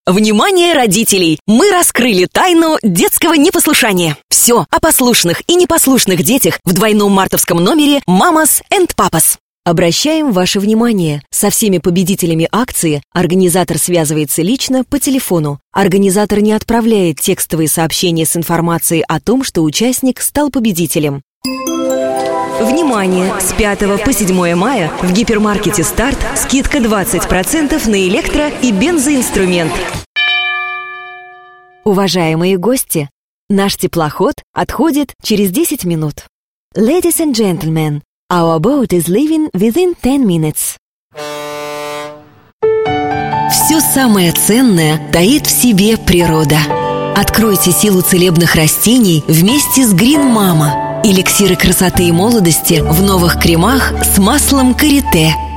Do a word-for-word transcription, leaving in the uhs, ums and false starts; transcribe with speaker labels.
Speaker 1: Внимание, родителей! Мы раскрыли тайну детского непослушания. Все о послушных и непослушных детях в двойном мартовском номере «Мамас энд Папас». Обращаем ваше внимание, со всеми победителями акции организатор связывается лично по телефону. Организатор не отправляет текстовые сообщения с информацией о том, что участник стал победителем. Внимание! С пятого по седьмое мая в гипермаркете «Старт» скидка двадцать процентов на электро- и бензоинструмент. Уважаемые гости, наш теплоход отходит через десять минут. Ladies and gentlemen, our boat is leaving within ten minutes. Все самое ценное таит в себе природа. Откройте силу целебных растений вместе с Green Mama. Эликсиры красоты и молодости в новых кремах с маслом карите.